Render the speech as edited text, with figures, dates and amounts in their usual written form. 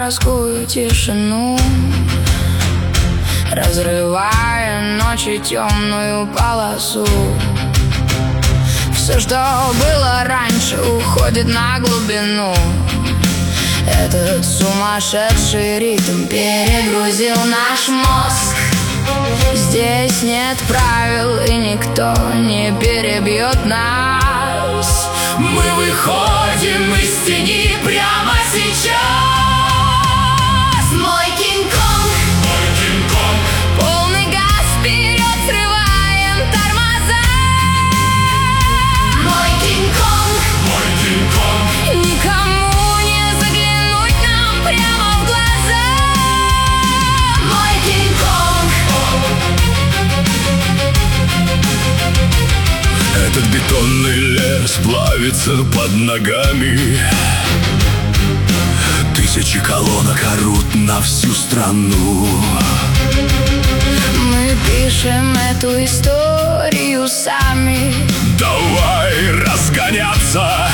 городскую тишину, разрывая ночи темную полосу. Все, что было раньше, уходит на глубину. Этот сумасшедший ритм перегрузил наш мозг. Здесь нет правил, и никто не перебьет нас. Мы выходим из тени прямо сейчас. Мой Кинг-Конг, Мой Кинг-Конг, полный газ вперед, срываем тормоза. Мой Кинг-Конг, Мой Кинг-Конг, никому не заглянуть нам прямо в глаза. Мой Кинг-Конг, этот бетонный лес плавится под ногами. Тысячи колонок орут на всю страну. мы пишем эту историю сами. Давай разгоняться.